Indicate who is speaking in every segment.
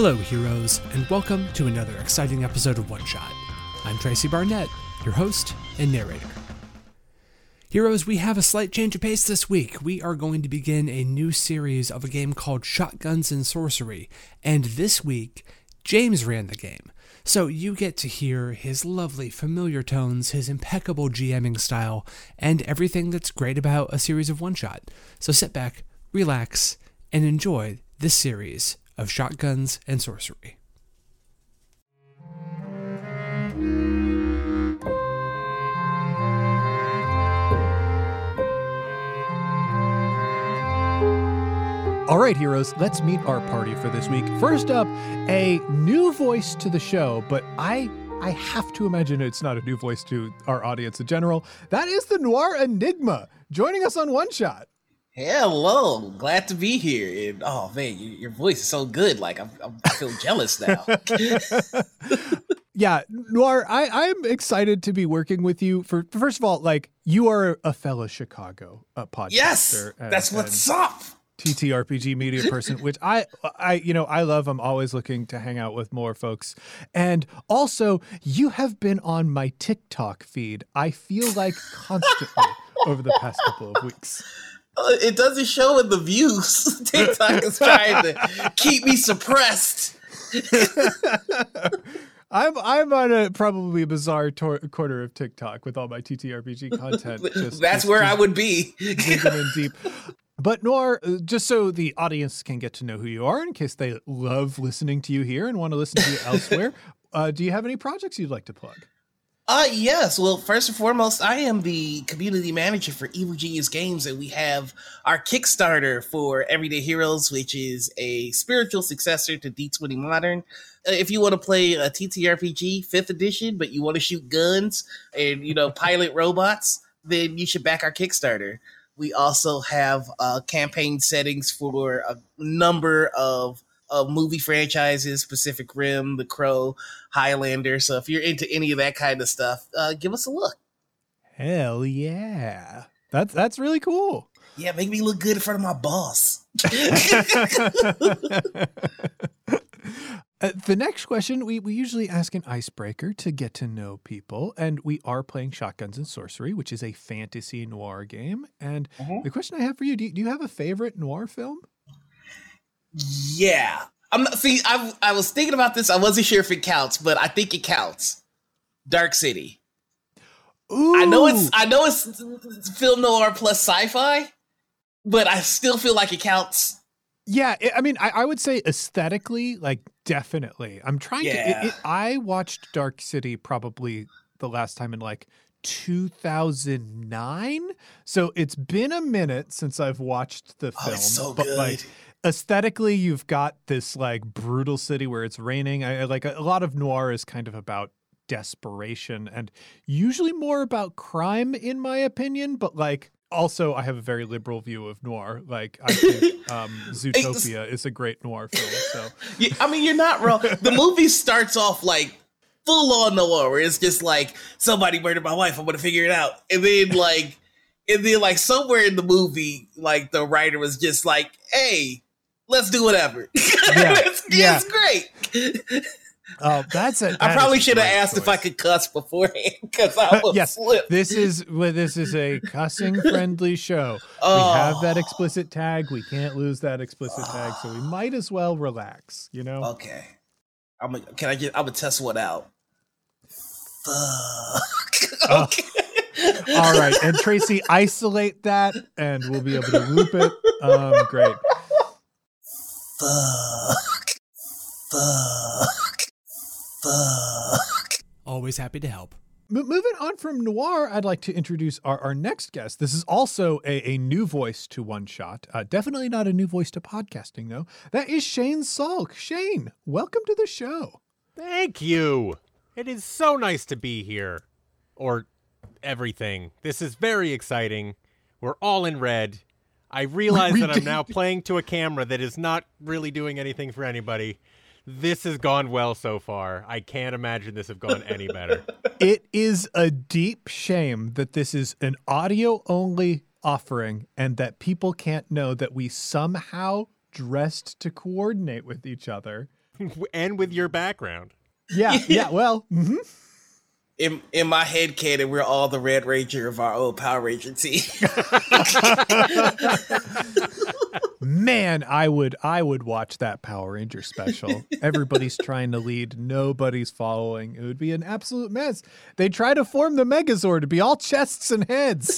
Speaker 1: Hello, heroes, and welcome to another exciting episode of One Shot. I'm Tracy Barnett, your host and narrator. Heroes, we have a slight change of pace this week. We are going to begin a new series of a game called Shotguns and Sorcery, and this week, James ran the game. So you get to hear his lovely, familiar tones, his impeccable GMing style, and everything that's great about a series of One Shot. So sit back, relax, and enjoy this series of Shotguns and Sorcery.
Speaker 2: All right, heroes, let's meet our party for this week. First up, a new voice to the show, but I have to imagine it's not a new voice to our audience in general. That is the Noir Enigma, joining us on One Shot.
Speaker 3: Hello, glad to be here. And, oh man, your voice is so good. Like I feel jealous now.
Speaker 2: Yeah, Noir, I'm excited to be working with you. First of all, like, you are a fellow Chicago podcaster.
Speaker 3: Yes, that's what's up.
Speaker 2: TTRPG media person, which I love. I'm always looking to hang out with more folks. And also, you have been on my TikTok feed, I feel like, constantly over the past couple of weeks.
Speaker 3: It doesn't show in the views. TikTok is trying to keep me suppressed.
Speaker 2: I'm on a probably bizarre quarter of TikTok with all my TTRPG content.
Speaker 3: That's where I would be.
Speaker 2: Digging in deep. But Noir, just so the audience can get to know who you are, in case they love listening to you here and want to listen to you elsewhere, do you have any projects you'd like to plug?
Speaker 3: Yes. Well, first and foremost, I am the community manager for Evil Genius Games, and we have our Kickstarter for Everyday Heroes, which is a spiritual successor to D20 Modern. If you want to play a TTRPG 5th edition, but you want to shoot guns and, pilot robots, then you should back our Kickstarter. We also have campaign settings for a number of movie franchises, Pacific Rim, The Crow, Highlander. So if you're into any of that kind of stuff, give us a look.
Speaker 2: Hell yeah. That's really cool.
Speaker 3: Yeah, make me look good in front of my boss.
Speaker 2: The next question, we usually ask an icebreaker to get to know people, and we are playing Shotguns and Sorcery, which is a fantasy noir game. And the question I have for you, do you have a favorite noir film?
Speaker 3: Yeah. I was thinking about this. I wasn't sure if it counts, but I think it counts. Dark City.
Speaker 2: Ooh.
Speaker 3: I know it's film noir plus sci-fi, but I still feel like it counts.
Speaker 2: Yeah, I would say aesthetically, like, definitely. I'm trying to. I watched Dark City probably the last time in like 2009, so it's been a minute since I've watched the film.
Speaker 3: It's so
Speaker 2: but
Speaker 3: good.
Speaker 2: Like, aesthetically, you've got this like brutal city where it's raining. I like a lot of noir is kind of about desperation and usually more about crime, in my opinion. But like, also, I have a very liberal view of noir. Like, I think Zootopia is a great noir film. So,
Speaker 3: you're not wrong. The movie starts off like full on noir, where it's just like, somebody murdered my wife, I'm gonna figure it out. And then somewhere in the movie, like, the writer was just like, hey, let's do whatever.
Speaker 2: Yeah,
Speaker 3: it's great.
Speaker 2: Oh,
Speaker 3: I probably should have asked if I could cuss beforehand, because I will slip.
Speaker 2: This is a cussing friendly show. We have that explicit tag. We can't lose that explicit tag, so we might as well relax.
Speaker 3: Okay. I'm gonna test one out. Fuck. Okay.
Speaker 2: All right, and Tracy, isolate that, and we'll be able to loop it. Great.
Speaker 3: Fuck.
Speaker 1: Always happy to help.
Speaker 2: Moving on from noir, I'd like to introduce our next guest. This is also a new voice to One Shot. Definitely not a new voice to podcasting, though. That is Shane Salk. Shane, welcome to the show.
Speaker 4: Thank you. It is so nice to be here. Or everything. This is very exciting. We're all in red. I realize that I'm now playing to a camera that is not really doing anything for anybody. This has gone well so far. I can't imagine this have gone any better.
Speaker 2: It is a deep shame that this is an audio-only offering and that people can't know that we somehow dressed to coordinate with each other
Speaker 4: and with your background.
Speaker 2: Yeah. Well,
Speaker 3: In my head canon, we're all the Red Ranger of our old Power Ranger team.
Speaker 2: man, I would watch that Power Ranger special. Everybody's trying to lead, nobody's following. It would be an absolute mess. They try to form the Megazord to be all chests and heads.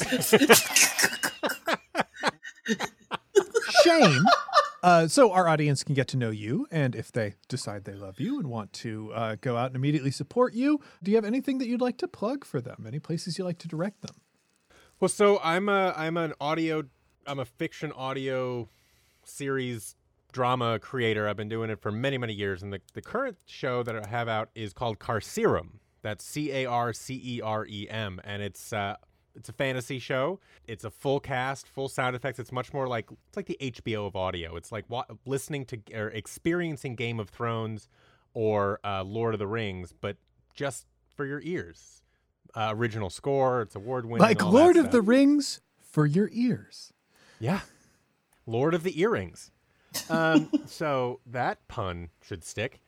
Speaker 2: Shane, so our audience can get to know you, and if they decide they love you and want to go out and immediately support you, do you have anything that you'd like to plug for them? Any places you'd like to direct them?
Speaker 4: Well, so I'm a fiction audio series drama creator. I've been doing it for many, many years, and the current show that I have out is called Carcerem. That's Carcerem, and it's a fantasy show. It's a full cast, full sound effects. It's much more like the HBO of audio. It's like listening to or experiencing Game of Thrones or Lord of the Rings, but just for your ears. Original score. It's award-winning.
Speaker 2: Like Lord of the Rings for your ears.
Speaker 4: Yeah. Lord of the Earrings. So that pun should stick.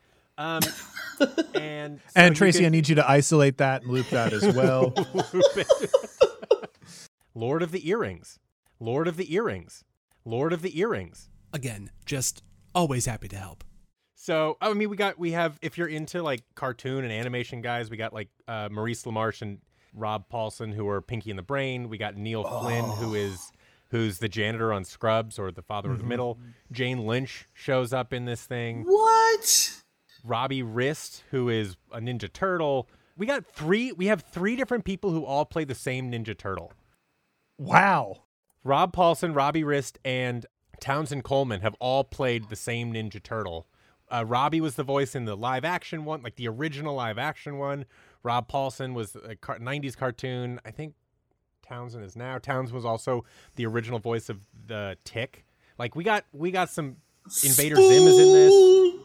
Speaker 4: And
Speaker 2: Tracy, I need you to isolate that and loop that as well.
Speaker 4: Lord of the Earrings. Lord of the Earrings. Lord of the Earrings.
Speaker 1: Again, just always happy to help.
Speaker 4: So, I mean, we have, if you're into like cartoon and animation guys, we got like Maurice LaMarche and Rob Paulson, who are Pinky and the Brain. We got Neil Flynn, who's the janitor on Scrubs, or the father of the middle. Jane Lynch shows up in this thing.
Speaker 3: What?
Speaker 4: Robbie Rist, who is a Ninja Turtle. We have three different people who all play the same Ninja Turtle.
Speaker 2: Wow.
Speaker 4: Rob Paulson, Robbie Rist, and Townsend Coleman have all played the same Ninja Turtle. Robbie was the voice in the live action one, like the original live action one. Rob Paulson was a 90s cartoon. I think Townsend is now. Townsend was also the original voice of the Tick. Like we got some Invader Zim is in this.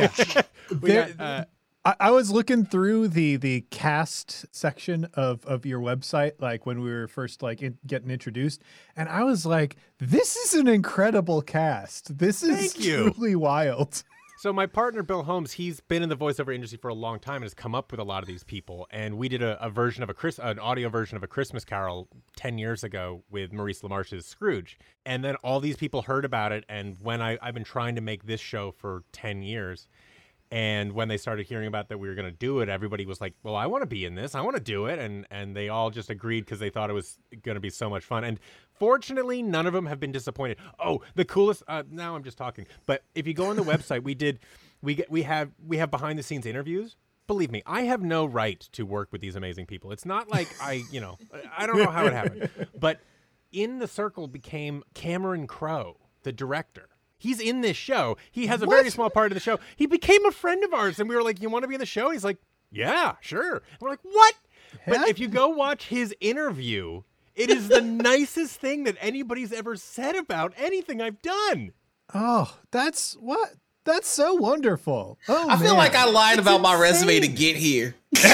Speaker 2: Yeah. I was looking through the cast section of your website, like when we were first getting introduced, and I was like, this is an incredible cast. This is truly wild.
Speaker 4: So my partner, Bill Holmes, he's been in the voiceover industry for a long time and has come up with a lot of these people. And we did an audio version of A Christmas Carol 10 years ago with Maurice LaMarche's Scrooge. And then all these people heard about it. And when I've been trying to make this show for 10 years. And when they started hearing about that we were going to do it, everybody was like, well, I want to be in this. I want to do it. And they all just agreed because they thought it was going to be so much fun. And fortunately, none of them have been disappointed. Oh, the coolest. Now I'm just talking. But if you go on the website, we have behind the scenes interviews. Believe me, I have no right to work with these amazing people. It's not like I don't know how it happened. But In the Circle became Cameron Crowe, the director. He's in this show. He has a very small part of the show. He became a friend of ours, and we were like, you want to be in the show? He's like, yeah, sure. And we're like, what? But if you go watch his interview, it is the nicest thing that anybody's ever said about anything I've done.
Speaker 2: Oh, that's so wonderful. Oh,
Speaker 3: I feel like I lied about my resume to get here.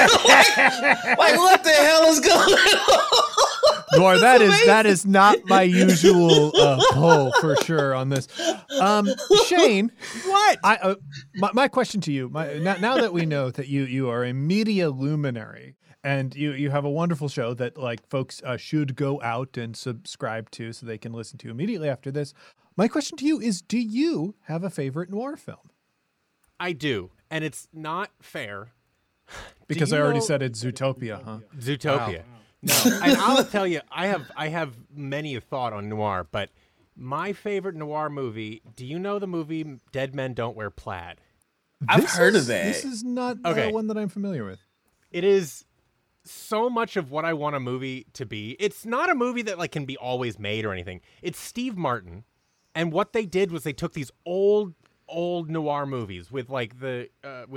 Speaker 3: like what the hell is going on?
Speaker 2: Noir, that is not my usual pull for sure on this. Shane,
Speaker 4: what?
Speaker 2: My question to you, now that we know that you are a media luminary and you have a wonderful show that like folks should go out and subscribe to so they can listen to immediately after this. My question to you is, do you have a favorite noir film?
Speaker 4: I do, and it's not fair.
Speaker 2: Because I already said it's Zootopia, huh?
Speaker 4: Zootopia. Wow. No, and I'll tell you, I have many a thought on noir, but my favorite noir movie, do you know the movie Dead Men Don't Wear Plaid?
Speaker 3: I've heard of that.
Speaker 2: This is not one that I'm familiar with.
Speaker 4: It is so much of what I want a movie to be. It's not a movie that like can be always made or anything. It's Steve Martin, and what they did was they took these old noir movies with like the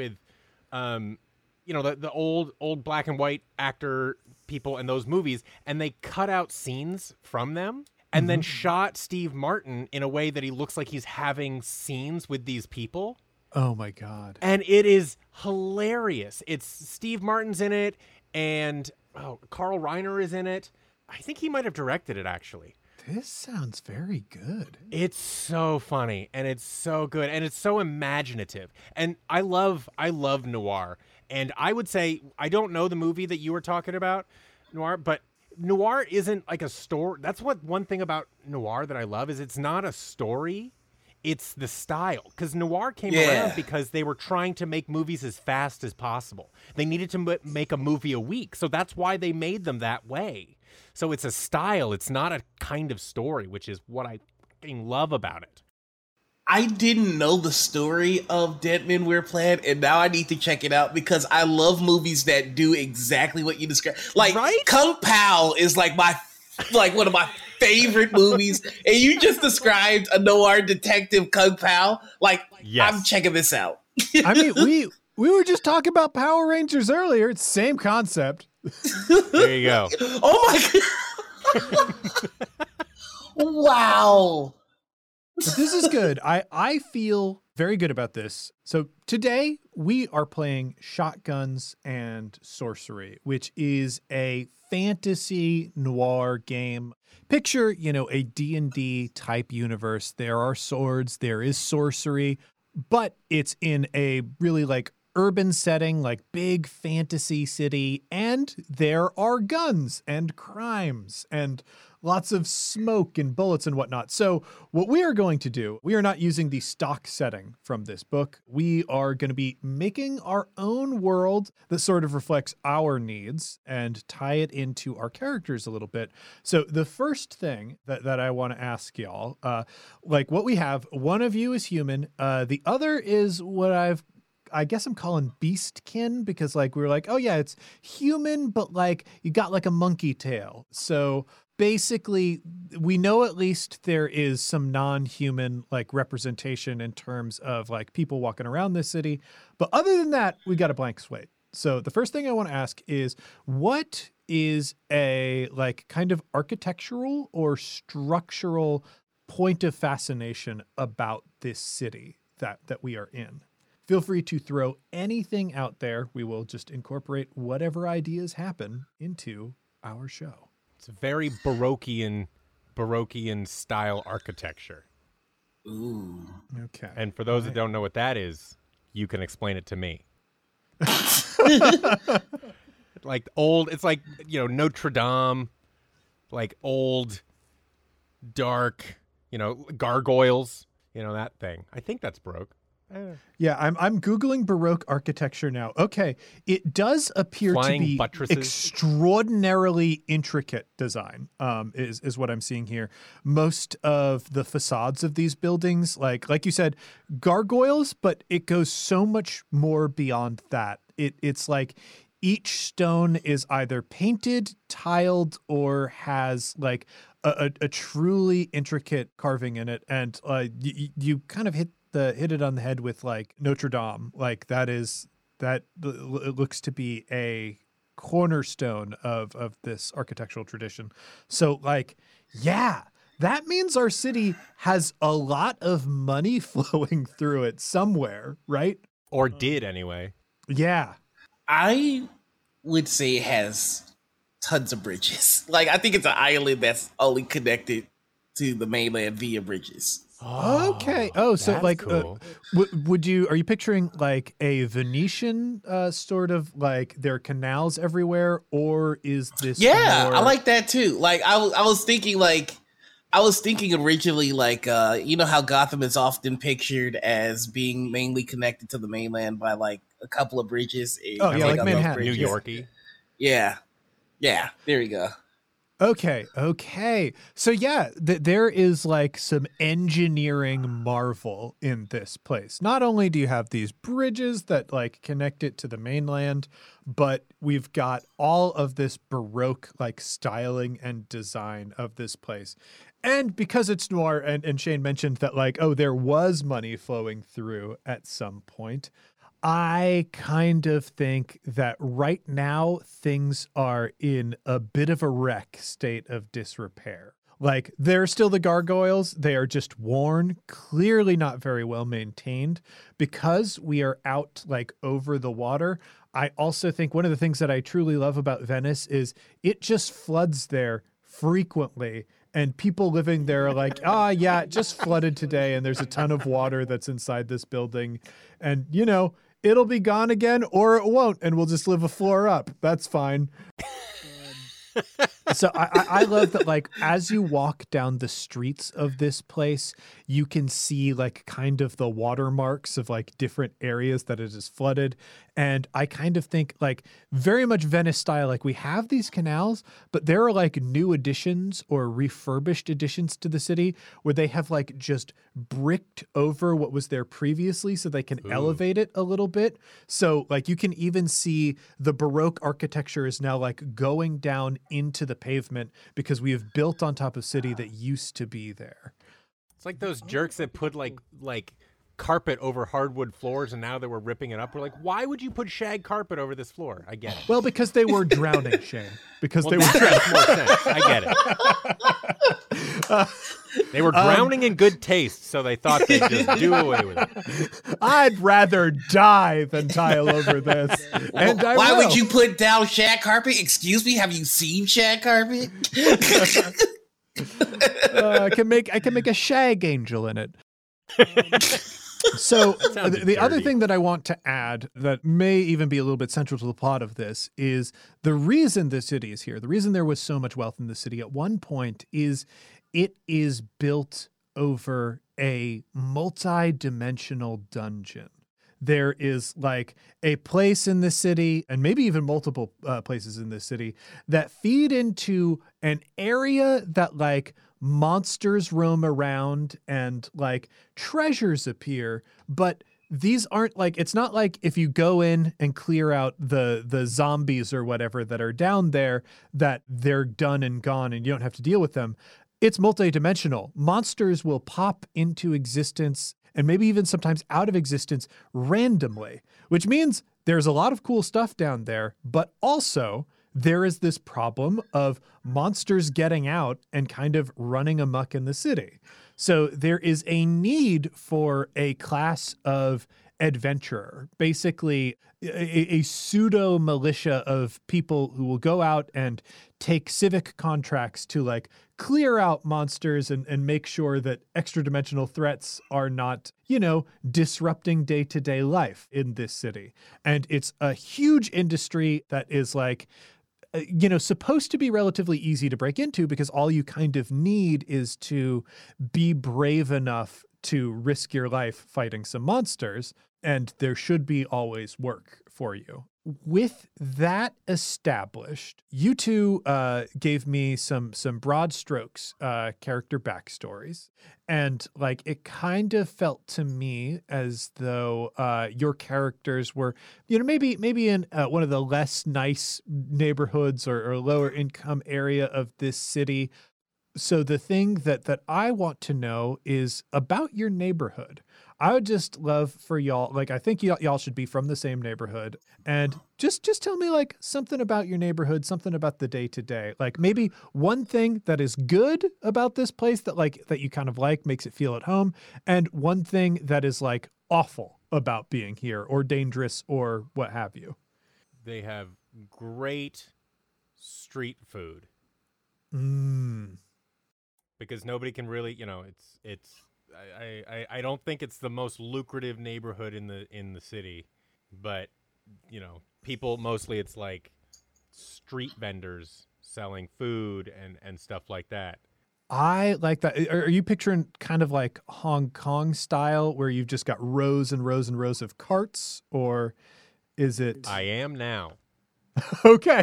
Speaker 4: old black and white actor people in those movies, and they cut out scenes from them and then shot Steve Martin in a way that he looks like he's having scenes with these people.
Speaker 2: Oh my God.
Speaker 4: And it is hilarious. It's Steve Martin's in it, and Carl Reiner is in it. I think he might have directed it, actually.
Speaker 2: This sounds very good.
Speaker 4: It's so funny and it's so good and it's so imaginative. And I love noir. And I would say, I don't know the movie that you were talking about, Noir, but noir isn't like a story. That's one thing about noir that I love is it's not a story. It's the style. Because noir came around because they were trying to make movies as fast as possible. They needed to make a movie a week. So that's why they made them that way. So it's a style. It's not a kind of story, which is what I fucking love about it.
Speaker 3: I didn't know the story of Dead Men Wear Plaid, and now I need to check it out because I love movies that do exactly what you described. Like,
Speaker 4: right?
Speaker 3: Kung Pao is like one of my favorite movies, and you just described a noir detective, Kung Pao. Like, yes. I'm checking this out.
Speaker 2: I mean, we were just talking about Power Rangers earlier. It's the same concept.
Speaker 4: There you go.
Speaker 3: Oh my God. Wow.
Speaker 2: But this is good. I feel very good about this. So today we are playing Shotguns and Sorcery, which is a fantasy noir game. Picture, a D&D type universe. There are swords, there is sorcery, but it's in a really like urban setting, like big fantasy city, and there are guns and crimes and lots of smoke and bullets and whatnot. So what we are going to do, we are not using the stock setting from this book. We are going to be making our own world that sort of reflects our needs and tie it into our characters a little bit. So the first thing that I want to ask y'all, like what we have, one of you is human. The other is what I guess I'm calling beastkin because like we were like, oh yeah, it's human, but like you got like a monkey tail. So basically, we know at least there is some non-human like representation in terms of like people walking around this city. But other than that, we got a blank slate. So the first thing I want to ask is, what is a like kind of architectural or structural point of fascination about this city that we are in? Feel free to throw anything out there. We will just incorporate whatever ideas happen into our show.
Speaker 4: It's a very Baroquean style architecture.
Speaker 3: Ooh.
Speaker 2: Okay.
Speaker 4: And for those that don't know what that is, you can explain it to me. Like old, it's like, Notre Dame, like old, dark, gargoyles, that thing. I think that's Baroque.
Speaker 2: Yeah, I'm Googling Baroque architecture now. Okay, it does appear
Speaker 4: Flying
Speaker 2: to be
Speaker 4: buttresses.
Speaker 2: Extraordinarily intricate design, is what I'm seeing here. Most of the facades of these buildings, like you said, gargoyles, but it goes so much more beyond that. It's like each stone is either painted, tiled, or has like a truly intricate carving in it. And you kind of hit it on the head with like Notre Dame. Like it looks to be a cornerstone of this architectural tradition. So like, yeah, that means our city has a lot of money flowing through it somewhere, right?
Speaker 4: Or did anyway.
Speaker 2: Yeah.
Speaker 3: I would say it has tons of bridges. Like, I think it's an island that's only connected to the mainland via bridges.
Speaker 2: Okay. Oh, so like,
Speaker 4: cool.
Speaker 2: are you picturing like a Venetian sort of like there are canals everywhere, or is this?
Speaker 3: Yeah,
Speaker 2: more...
Speaker 3: I like that too. Like I was thinking originally like how Gotham is often pictured as being mainly connected to the mainland by like a couple of bridges.
Speaker 2: Oh yeah, like Manhattan,
Speaker 4: New Yorkie.
Speaker 3: Yeah. There we go.
Speaker 2: Okay. So yeah, there is like some engineering marvel in this place. Not only do you have these bridges that like connect it to the mainland, but we've got all of this Baroque like styling and design of this place. And because it's noir, and Shane mentioned that like, oh, there was money flowing through at some point. I kind of think that right now things are in a bit of a wreck state of disrepair. Like, there are still the gargoyles. They are just worn, clearly not very well maintained. Because we are out, like, over the water, I also think one of the things that I truly love about Venice is it just floods there frequently. and people living there are like, yeah, it just flooded today and there's a ton of water that's inside this building. And, it'll be gone again or it won't, and we'll just live a floor up. That's fine. So I love that, like, as you walk down the streets of this place, you can see like kind of the watermarks of like different areas that it is flooded. And I kind of think like very much Venice style, like we have these canals, but there are like new additions or refurbished additions to the city where they have like just bricked over what was there previously so they can elevate it a little bit. So like you can even see the Baroque architecture is now like going down into the pavement because we have built on top of city that used to be there.
Speaker 4: It's like those jerks that put like carpet over hardwood floors, and now that we're ripping it up, we're like, why would you put shag carpet over this floor? I get it.
Speaker 2: Well, because they were drowning, Shane. Because
Speaker 4: well,
Speaker 2: they were
Speaker 4: that makes more sense. I get it. They were drowning in good taste, so they thought they'd just do away with it.
Speaker 2: I'd rather die than tile over this. And
Speaker 3: why would you put down shag carpet? Excuse me, have you seen shag carpet?
Speaker 2: I can make a shag angel in it. So the other thing that I want to add that may even be a little bit central to the plot of this is the reason the city is here. The reason there was so much wealth in the city at one point is it is built over a multi-dimensional dungeon. There is like a place in the city, and maybe even multiple places in the city, that feed into an area that like monsters roam around and like treasures appear, but these aren't like, it's not like if you go in and clear out the zombies or whatever that are down there that they're done and gone and you don't have to deal with them. It's multidimensional. Monsters will pop into existence and maybe even sometimes out of existence randomly, which means there's a lot of cool stuff down there, but also there is this problem of monsters getting out and kind of running amok in the city. So there is a need for a class of adventurer, basically a pseudo militia of people who will go out and take civic contracts to like clear out monsters and make sure that extra dimensional threats are not, disrupting day-to-day life in this city. And it's a huge industry that is like, supposed to be relatively easy to break into because all you kind of need is to be brave enough to risk your life fighting some monsters, and there should be always work for you. With that established, you two gave me some broad strokes, character backstories, and like it kind of felt to me as though your characters were, maybe in one of the less nice neighborhoods or lower income area of this city. So the thing that I want to know is about your neighborhood. I would just love for y'all, like, I think y'all should be from the same neighborhood, and just tell me like something about your neighborhood, something about the day to day, like maybe one thing that is good about this place that you kind of like, makes it feel at home, and one thing that is like awful about being here or dangerous or what have you.
Speaker 4: They have great street food. Because nobody can really, I don't think it's the most lucrative neighborhood in the city, but people mostly, it's like street vendors selling food and stuff like that.
Speaker 2: I like that. Are you picturing kind of like Hong Kong style where you've just got rows and rows and rows of carts, or is it?
Speaker 4: I am now.
Speaker 2: Okay.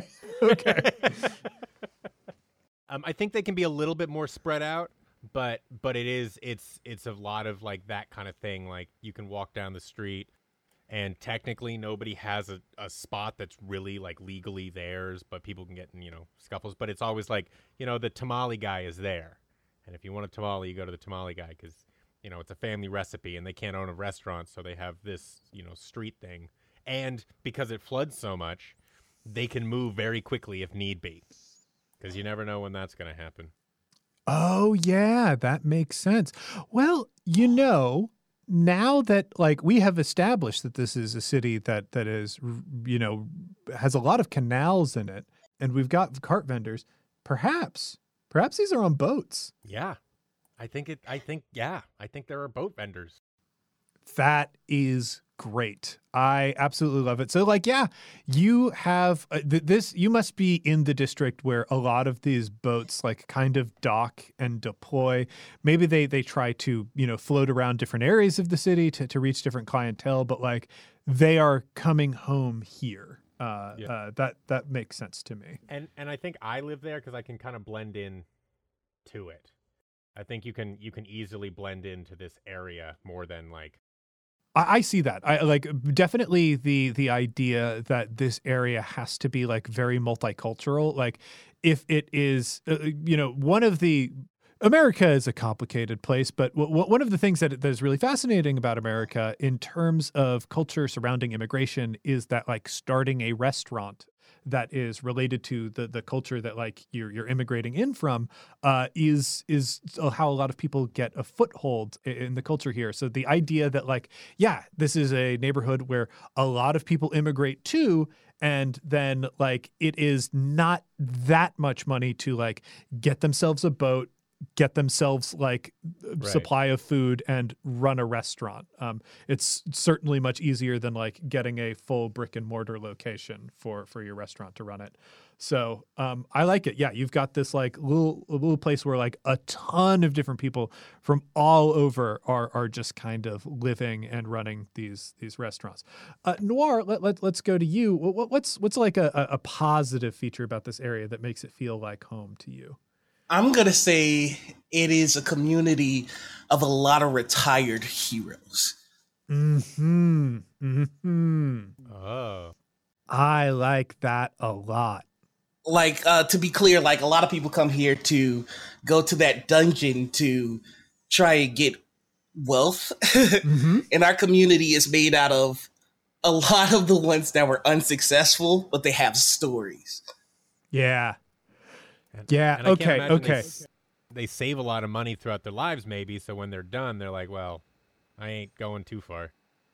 Speaker 4: I think they can be a little bit more spread out, but it's a lot of like that kind of thing. Like you can walk down the street and technically nobody has a spot that's really like legally theirs, but people can get in, scuffles. But it's always like, the tamale guy is there. And if you want a tamale, you go to the tamale guy because, it's a family recipe and they can't own a restaurant. So they have this, street thing. And because it floods so much, they can move very quickly if need be. Because you never know when that's going to happen.
Speaker 2: Oh, yeah, that makes sense. Well, now that like we have established that this is a city that is, has a lot of canals in it, and we've got cart vendors, perhaps Perhaps these are on boats.
Speaker 4: Yeah. I think there are boat vendors.
Speaker 2: That is great. I absolutely love it. So like, yeah, you have you must be in the district where a lot of these boats like kind of dock and deploy. Maybe they try to, float around different areas of the city to reach different clientele, but like they are coming home here. That makes sense to me.
Speaker 4: And I think I live there because I can kind of blend in to it. I think you can easily blend into this area more than like.
Speaker 2: I see that. I like definitely the idea that this area has to be like very multicultural. Like if it is, one of the America is a complicated place, but one of the things that is really fascinating about America in terms of culture surrounding immigration is that like starting a restaurant that is related to the culture that like you're immigrating in from is how a lot of people get a foothold in the culture here. So the idea that like, yeah, this is a neighborhood where a lot of people immigrate to, and then like it is not that much money to like get themselves a boat, get themselves like supply of food and run a restaurant. It's certainly much easier than like getting a full brick and mortar location for your restaurant to run it. So I like it. Yeah, you've got this like little place where like a ton of different people from all over are just kind of living and running these restaurants. Noir, let's go to you. What's like a positive feature about this area that makes it feel like home to you?
Speaker 3: I'm going to say it is a community of a lot of retired heroes.
Speaker 2: Mm-hmm. Mm-hmm.
Speaker 4: Oh.
Speaker 2: I like that a lot.
Speaker 3: Like, to be clear, like a lot of people come here to go to that dungeon to try and get wealth. Mm-hmm. And our community is made out of a lot of the ones that were unsuccessful, but they have stories.
Speaker 2: Yeah.
Speaker 4: And
Speaker 2: Okay.
Speaker 4: They save a lot of money throughout their lives, maybe. So when they're done, they're like, well, I ain't going too far.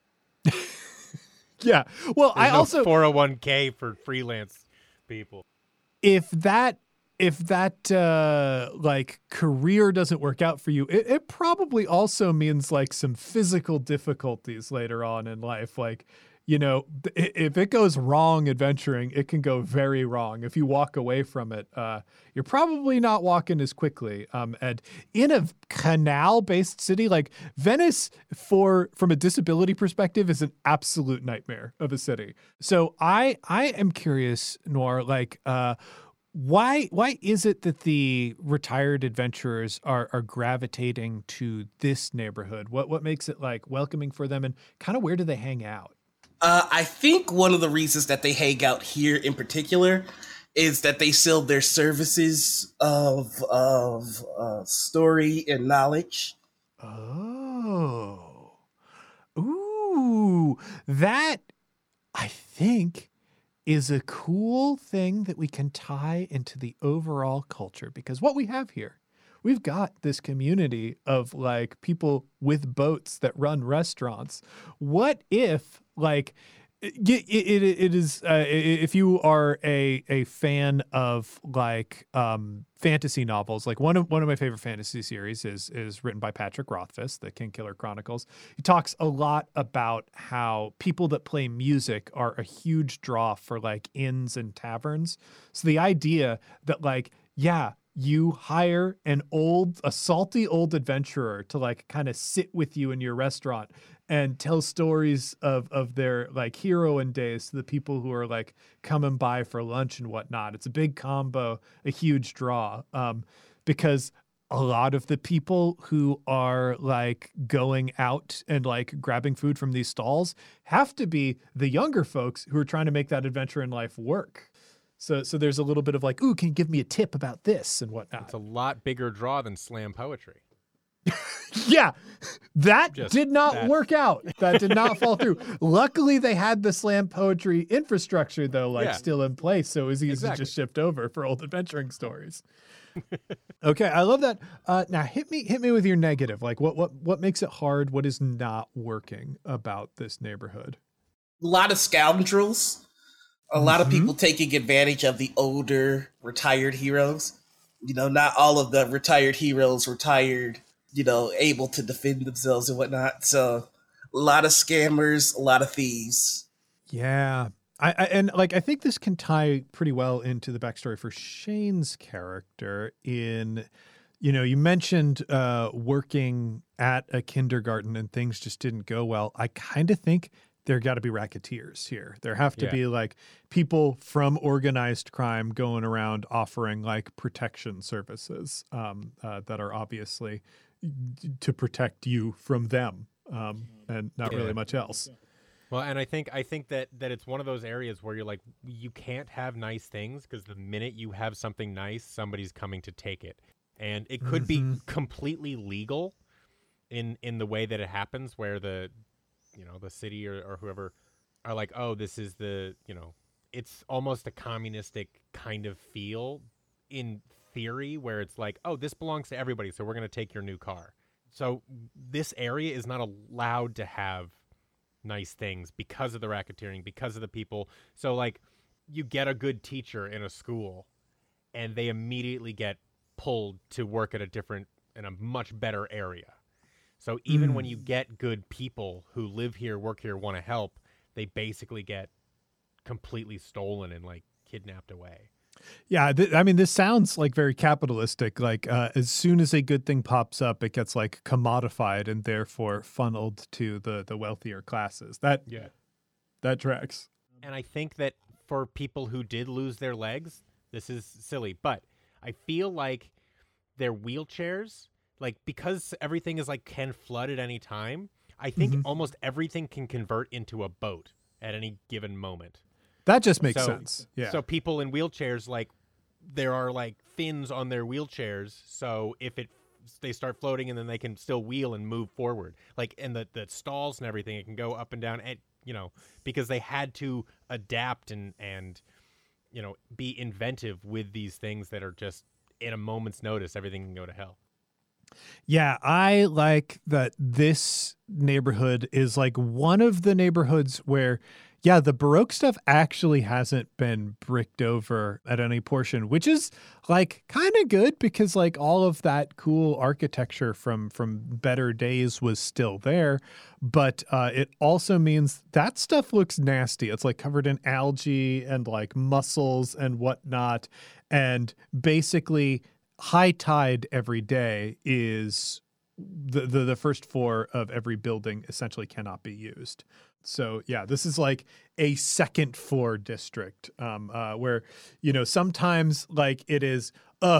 Speaker 2: Yeah. Well,
Speaker 4: There's
Speaker 2: I
Speaker 4: no
Speaker 2: also
Speaker 4: 401k for freelance people.
Speaker 2: If that like career doesn't work out for you, it probably also means like some physical difficulties later on in life. Like, if it goes wrong adventuring, it can go very wrong. If you walk away from it, you're probably not walking as quickly. And in a canal-based city like Venice, from a disability perspective, is an absolute nightmare of a city. So I am curious, Noir, like why is it that the retired adventurers are gravitating to this neighborhood? What makes it like welcoming for them, and kind of where do they hang out?
Speaker 3: I think one of the reasons that they hang out here in particular is that they sell their services of story and knowledge.
Speaker 2: Oh. Ooh. That, I think, is a cool thing that we can tie into the overall culture, because what we have here, we've got this community of like people with boats that run restaurants. What if like it is if you are a fan of like fantasy novels, like one of my favorite fantasy series is written by Patrick Rothfuss, the Kingkiller Chronicles. He talks a lot about how people that play music are a huge draw for like inns and taverns. So the idea that like, yeah, you hire a salty old adventurer to like kind of sit with you in your restaurant and tell stories of their like heroine days to the people who are like coming by for lunch and whatnot. It's a big combo, a huge draw, because a lot of the people who are like going out and like grabbing food from these stalls have to be the younger folks who are trying to make that adventure in life work. So there's a little bit of like, ooh, can you give me a tip about this and whatnot?
Speaker 4: It's a lot bigger draw than slam poetry.
Speaker 2: Yeah, that did not work out. That did not fall through. Luckily, they had the slam poetry infrastructure, though, still in place. So it was easy to just shift over for old adventuring stories. Okay, I love that. Now, hit me with your negative. Like, what makes it hard? What is not working about this neighborhood?
Speaker 3: A lot of scoundrels. A lot of people taking advantage of the older retired heroes. not all of the retired heroes retired, able to defend themselves and whatnot. So a lot of scammers, a lot of thieves.
Speaker 2: Yeah. I think this can tie pretty well into the backstory for Shane's character in, you mentioned working at a kindergarten and things just didn't go well. I kind of think there got to be racketeers here. There have to be like people from organized crime going around offering like protection services that are obviously to protect you from them and not really much else.
Speaker 4: Well, and I think that it's one of those areas where you're like, you can't have nice things because the minute you have something nice, somebody's coming to take it. And it could be completely legal in the way that it happens, where the city or whoever are like, oh, this is it's almost a communistic kind of feel in theory, where it's like, oh, this belongs to everybody, so we're going to take your new car. So this area is not allowed to have nice things because of the racketeering, because of the people. So like, you get a good teacher in a school and they immediately get pulled to work at in a much better area. So even when you get good people who live here, work here, want to help, they basically get completely stolen and like kidnapped away.
Speaker 2: Yeah, this sounds like very capitalistic. Like as soon as a good thing pops up, it gets like commodified and therefore funneled to the wealthier classes. That tracks.
Speaker 4: And I think that for people who did lose their legs, this is silly, but I feel like their wheelchairs, like because everything is like can flood at any time, I think almost everything can convert into a boat at any given moment.
Speaker 2: That just makes sense. Yeah.
Speaker 4: So people in wheelchairs, like there are like fins on their wheelchairs. So if they start floating and then they can still wheel and move forward, like, and the stalls and everything, it can go up and down, and because they had to adapt and be inventive with these things that are just in a moment's notice, everything can go to hell.
Speaker 2: Yeah, I like that this neighborhood is like one of the neighborhoods where, the Baroque stuff actually hasn't been bricked over at any portion, which is like kind of good because like all of that cool architecture from better days was still there. But it also means that stuff looks nasty. It's like covered in algae and like mussels and whatnot. And basically high tide every day is the first floor of every building essentially cannot be used. So this is like a second floor district where, sometimes like it is,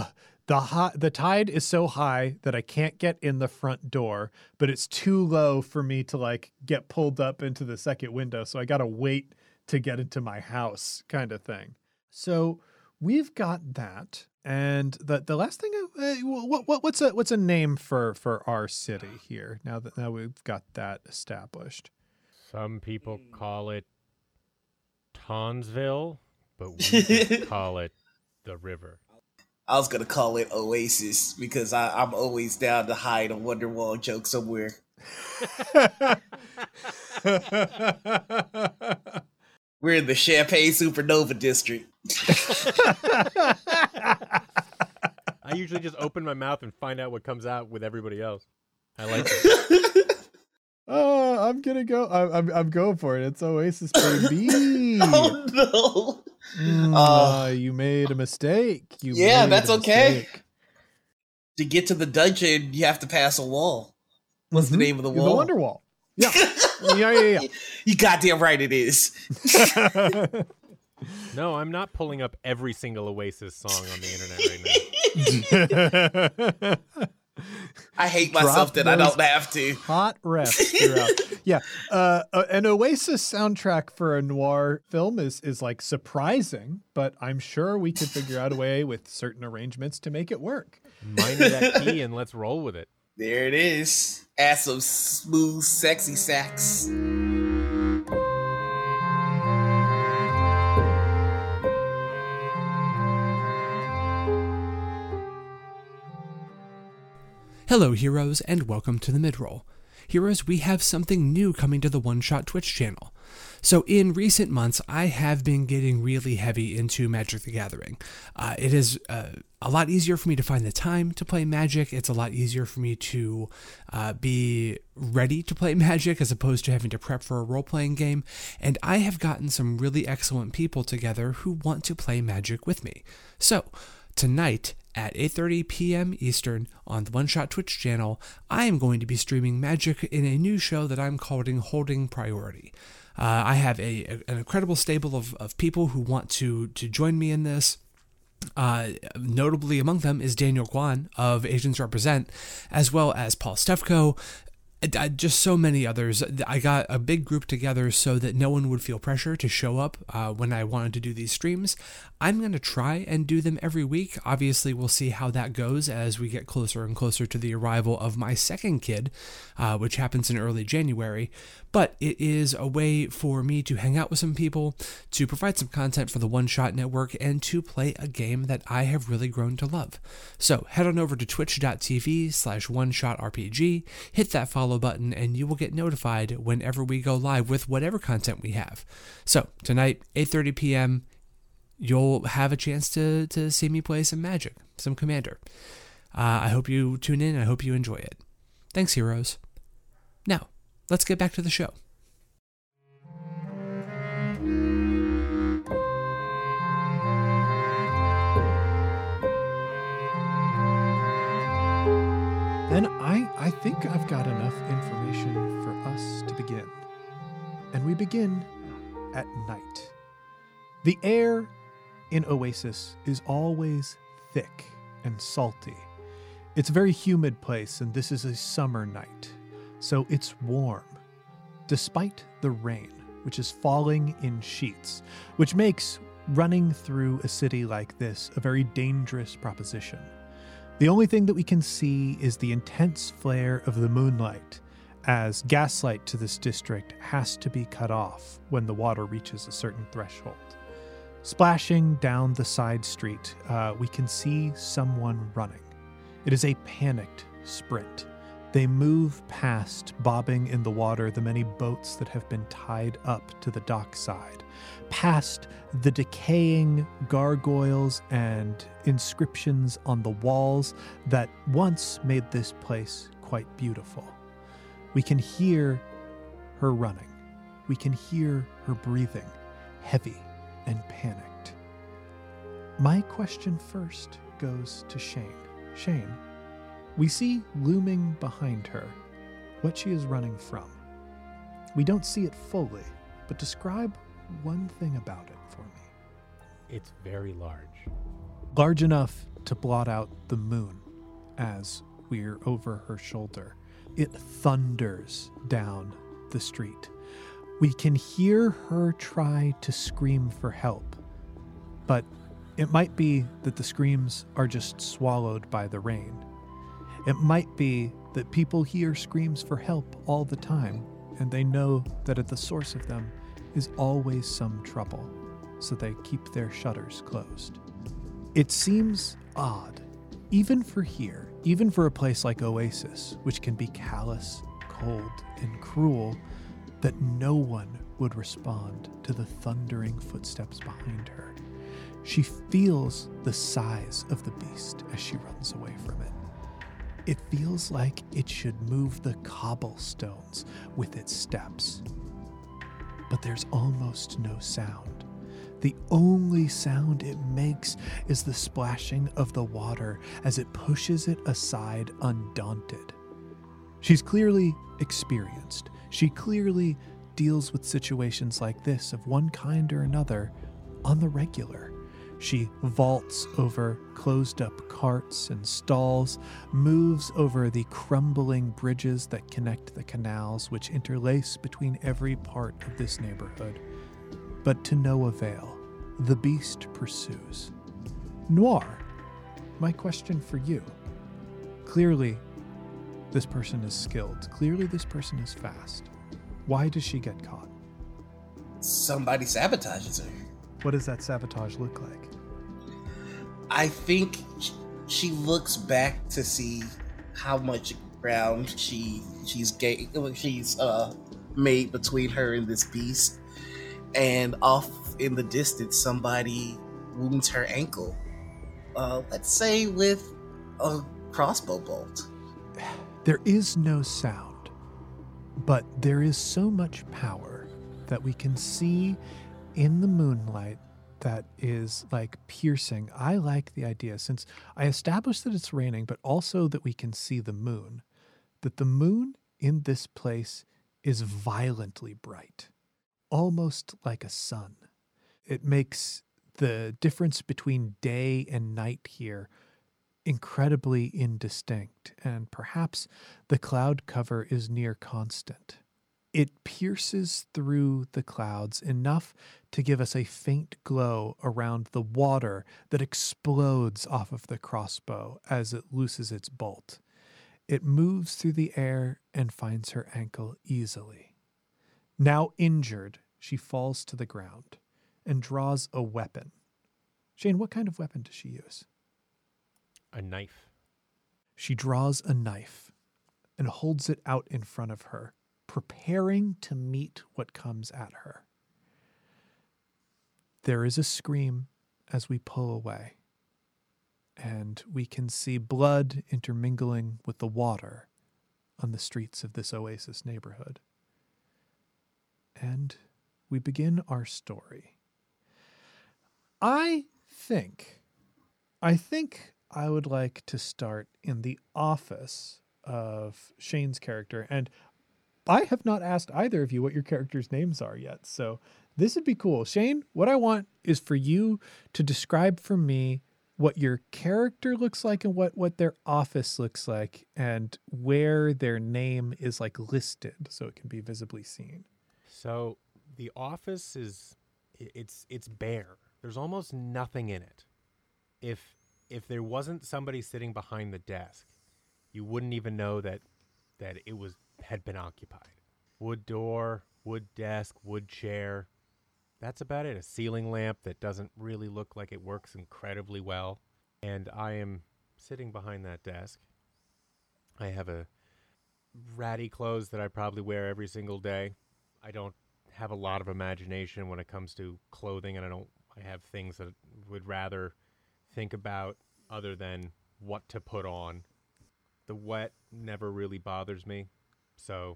Speaker 2: the tide is so high that I can't get in the front door, but it's too low for me to like get pulled up into the second window. So I got to wait to get into my house kind of thing. So we've got that. And the last thing, what's a name for our city here? Now we've got that established.
Speaker 4: Some people call it Townsville, but we just call it the river.
Speaker 3: I was going to call it Oasis because I'm always down to hide a Wonderwall joke somewhere. We're in the Champagne Supernova District.
Speaker 4: I usually just open my mouth and find out what comes out with everybody else. I like it.
Speaker 2: Oh, I'm gonna go. I'm going for it. It's Oasis, baby.
Speaker 3: Oh no!
Speaker 2: You made a mistake.
Speaker 3: That's okay. To get to the dungeon, you have to pass a wall. What's the name of the wall?
Speaker 2: The Wonderwall. Yeah. Yeah.
Speaker 3: You goddamn right it is.
Speaker 4: No, I'm not pulling up every single Oasis song on the internet right now.
Speaker 3: I hate myself that I don't have to.
Speaker 2: Hot refs throughout. Yeah. An Oasis soundtrack for a noir film is like surprising, but I'm sure we could figure out a way with certain arrangements to make it work.
Speaker 4: Minor that key and let's roll with it.
Speaker 3: There it is. Add some smooth, sexy sax.
Speaker 1: Hello, heroes, and welcome to the Midroll. Heroes, we have something new coming to the One Shot Twitch channel. So in recent months, I have been getting really heavy into Magic the Gathering. It is a lot easier for me to find the time to play Magic. It's a lot easier for me to be ready to play Magic as opposed to having to prep for a role-playing game. And I have gotten some really excellent people together who want to play Magic with me. So tonight at 8:30 p.m. Eastern on the One Shot Twitch channel, I am going to be streaming Magic in a new show that I'm calling Holding Priority. I have an incredible stable of people who want to join me in this. Notably among them is Daniel Guan of Asians Represent, as well as Paul Stefko, just so many others. I got a big group together so that no one would feel pressure to show up when I wanted to do these streams. I'm going to try and do them every week. Obviously, we'll see how that goes as we get closer and closer to the arrival of my second kid, which happens in early January. But it is a way for me to hang out with some people, to provide some content for the One Shot Network, and to play a game that I have really grown to love. So head on over to twitch.tv/OneShotRPG, hit that follow button, and you will get notified whenever we go live with whatever content we have. So tonight, 8:30 p.m., you'll have a chance to see me play some Magic, some Commander. I hope you tune in. I hope you enjoy it. Thanks, heroes. Now, let's get back to the show.
Speaker 2: Then I think I've got enough information for us to begin. And we begin at night. The air in Oasis is always thick and salty. It's a very humid place, and this is a summer night, so it's warm, despite the rain, which is falling in sheets, which makes running through a city like this a very dangerous proposition. The only thing that we can see is the intense flare of the moonlight, as gaslight to this district has to be cut off when the water reaches a certain threshold. Splashing down the side street, we can see someone running. It is a panicked sprint. They move past, bobbing in the water, the many boats that have been tied up to the dockside, past the decaying gargoyles and inscriptions on the walls that once made this place quite beautiful. We can hear her running. We can hear her breathing, heavy and panicked. My question first goes to Shane. Shane, we see looming behind her what she is running from. We don't see it fully, but describe one thing about it for me.
Speaker 4: It's very large.
Speaker 2: Large enough to blot out the moon as we're over her shoulder. It thunders down the street. We can hear her try to scream for help, but it might be that the screams are just swallowed by the rain. It might be that people hear screams for help all the time, and they know that at the source of them is always some trouble, so they keep their shutters closed. It seems odd, even for here, even for a place like Oasis, which can be callous, cold, and cruel, that no one would respond to the thundering footsteps behind her. She feels the size of the beast as she runs away from it. It feels like it should move the cobblestones with its steps. But there's almost no sound. The only sound it makes is the splashing of the water as it pushes it aside undaunted. She's clearly experienced. She clearly deals with situations like this of one kind or another on the regular. She vaults over closed-up carts and stalls, moves over the crumbling bridges that connect the canals which interlace between every part of this neighborhood. But to no avail, the beast pursues. Noir, my question for you. Clearly, this person is skilled. Clearly, this person is fast. Why does she get caught?
Speaker 3: Somebody sabotages her.
Speaker 2: What does that sabotage look like?
Speaker 3: I think she looks back to see how much ground she's made between her and this beast, and off in the distance, somebody wounds her ankle. Let's say with a crossbow bolt.
Speaker 2: There is no sound, but there is so much power that we can see in the moonlight that is like piercing. I like the idea, since I established that it's raining, but also that we can see the moon, that the moon in this place is violently bright, almost like a sun. It makes the difference between day and night here incredibly indistinct, and perhaps the cloud cover is near constant. It pierces through the clouds enough to give us a faint glow around the water that explodes off of the crossbow as it looses its bolt. It moves through the air and finds her ankle easily. Now injured, she falls to the ground and draws a weapon. Shane, what kind of weapon does she use?
Speaker 4: A knife.
Speaker 2: She draws a knife and holds it out in front of her, preparing to meet what comes at her. There is a scream as we pull away, and we can see blood intermingling with the water on the streets of this oasis neighborhood. And we begin our story. I think I would like to start in the office of Shane's character, and I have not asked either of you what your characters' names are yet, so this would be cool. Shane, what I want is for you to describe for me what your character looks like and what their office looks like, and where their name is like listed so it can be visibly seen.
Speaker 4: So the office it's bare. There's almost nothing in it. If there wasn't somebody sitting behind the desk, you wouldn't even know that it had been occupied. Wood door, wood desk, wood chair. That's about it. A ceiling lamp that doesn't really look like it works incredibly well. And I am sitting behind that desk. I have a ratty clothes that I probably wear every single day. I don't have a lot of imagination when it comes to clothing, and I have things that I would rather think about other than what to put on. The wet never really bothers me. So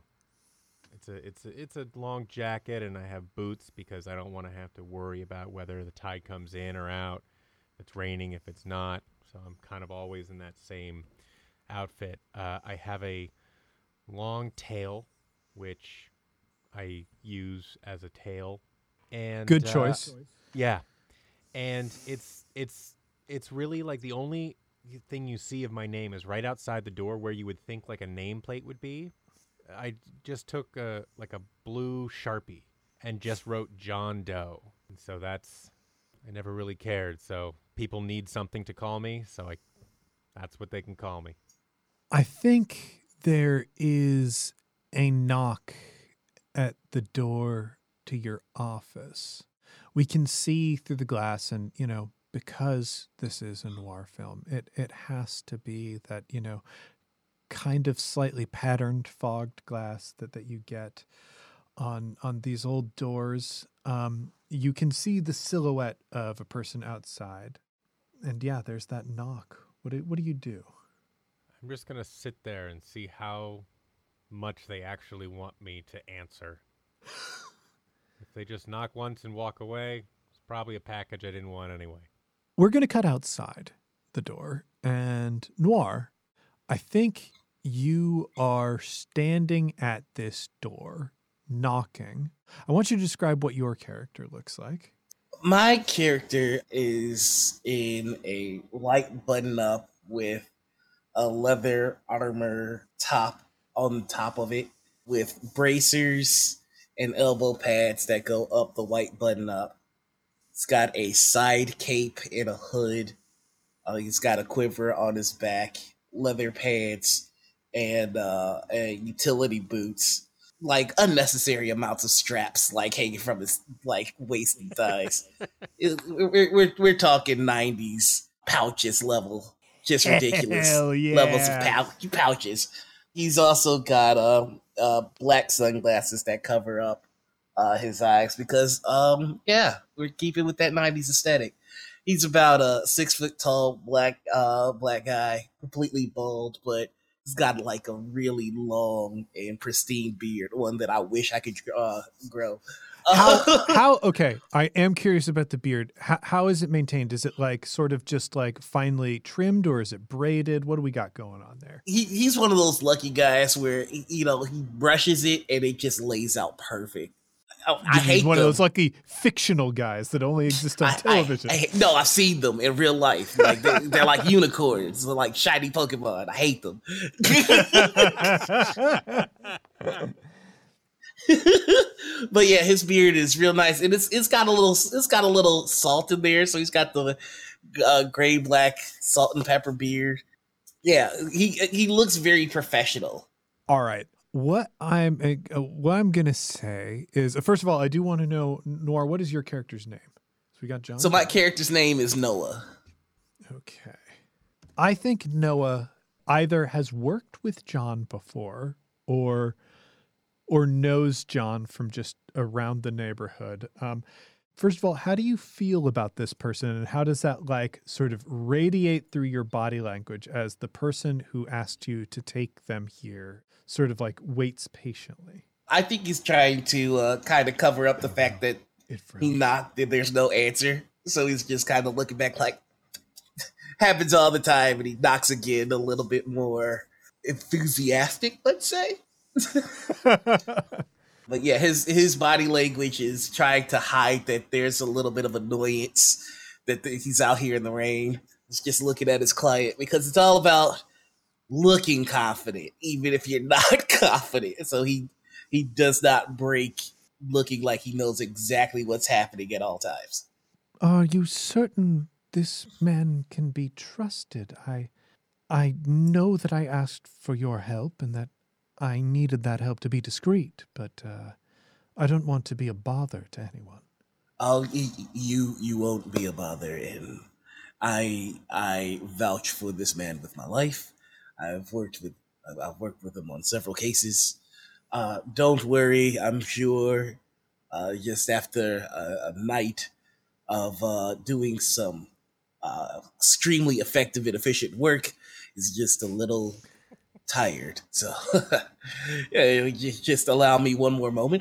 Speaker 4: it's a long jacket, and I have boots because I don't want to have to worry about whether the tide comes in or out. If it's raining, if it's not. So I'm kind of always in that same outfit. I have a long tail, which I use as a tail. And
Speaker 2: good choice.
Speaker 4: Yeah. And it's really like the only thing you see of my name is right outside the door where you would think like a nameplate would be. I just took a blue Sharpie and just wrote John Doe. And so I never really cared. So people need something to call me, so that's what they can call me.
Speaker 2: I think there is a knock at the door to your office. We can see through the glass, and, because this is a noir film, it has to be that, kind of slightly patterned fogged glass that you get on these old doors. You can see the silhouette of a person outside. And yeah, there's that knock. What do you do?
Speaker 4: I'm just going to sit there and see how much they actually want me to answer. If they just knock once and walk away, it's probably a package I didn't want anyway.
Speaker 2: We're going to cut outside the door. And Noir, I think you are standing at this door, knocking. I want you to describe what your character looks like.
Speaker 3: My character is in a light button-up with a leather armor top on the top of it, with bracers and elbow pads that go up the white button-up. It's got a side cape and a hood. He's got a quiver on his back, leather pants, and utility boots. Like unnecessary amounts of straps, like hanging from his waist and thighs. We're talking 90s pouches level, just ridiculous levels of pouches. He's also got black sunglasses that cover up his eyes because yeah, we're keeping with that 90s aesthetic. He's about a 6 foot tall black guy, completely bald, but he's got like a really long and pristine beard, one that I wish I could grow.
Speaker 2: How okay, I am curious about the beard. How is it maintained? Is it like sort of just like finely trimmed, or is it braided? What do we got going on there?
Speaker 3: He's one of those lucky guys where he brushes it and it just lays out perfect. I hate
Speaker 2: one
Speaker 3: them.
Speaker 2: of those lucky fictional guys that only exist on television.
Speaker 3: No, I've seen them in real life. Like they're like unicorns, they're like shiny Pokemon. I hate them. But yeah, his beard is real nice, and it's got a little salt in there. So he's got the gray black salt and pepper beard. Yeah, he looks very professional.
Speaker 2: All right. What I'm gonna say is, first of all, I do want to know, Noir, what is your character's name? So we got John.
Speaker 3: So my character's name is Noah.
Speaker 2: Okay. I think Noah either has worked with John before or knows John from just around the neighborhood. First of all, how do you feel about this person, and how does that like sort of radiate through your body language as the person who asked you to take them here sort of like waits patiently?
Speaker 3: I think he's trying to kind of cover up the fact that there's no answer. So he's just kind of looking back like, happens all the time, and he knocks again a little bit more enthusiastic, let's say. But yeah, his body language is trying to hide that there's a little bit of annoyance that he's out here in the rain. He's just looking at his client because it's all about looking confident, even if you're not confident. So he does not break looking like he knows exactly what's happening at all times.
Speaker 2: Are you certain this man can be trusted? I know that I asked for your help and that I needed that help to be discreet, but I don't want to be a bother to anyone.
Speaker 3: Oh, you won't be a bother, and I vouch for this man with my life. I've worked with him on several cases. Don't worry, I'm sure. Just after a night of doing some extremely effective and efficient work, is just a little tired. So yeah, just allow me one more moment.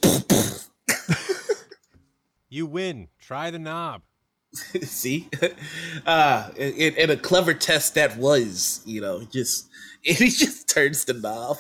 Speaker 4: You win. Try the knob.
Speaker 3: See, in a clever test that was, he just turns the knob.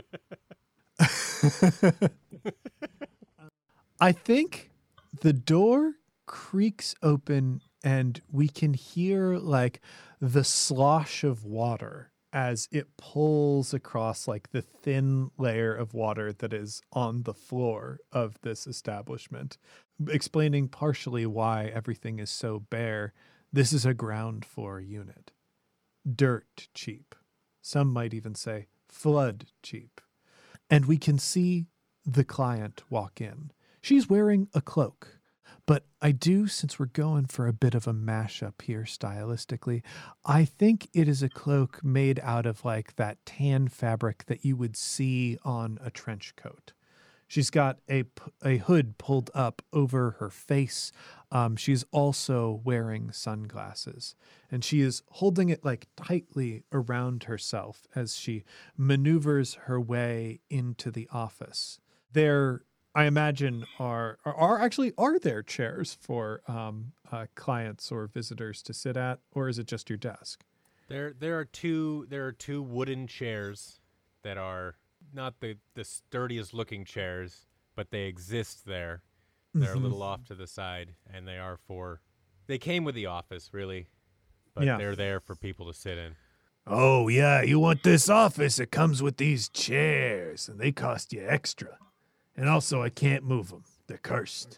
Speaker 2: I think the door creaks open and we can hear like the slosh of water as it pulls across like the thin layer of water that is on the floor of this establishment, explaining partially why everything is so bare. This is a ground floor unit. Dirt cheap. Some might even say flood cheap. And we can see the client walk in. She's wearing a cloak. But I do, since we're going for a bit of a mashup here stylistically, I think it is a cloak made out of like that tan fabric that you would see on a trench coat. She's got a hood pulled up over her face. She's also wearing sunglasses, and she is holding it like tightly around herself as she maneuvers her way into the office. There, I imagine, are there chairs for clients or visitors to sit at, or is it just your desk?
Speaker 4: There are two wooden chairs that are not the sturdiest looking chairs, but they exist there. They're a little off to the side, and they came with the office, really, but they're there for people to sit in.
Speaker 2: Oh, yeah, you want this office? It comes with these chairs, and they cost you extra. And also, I can't move them. They're cursed.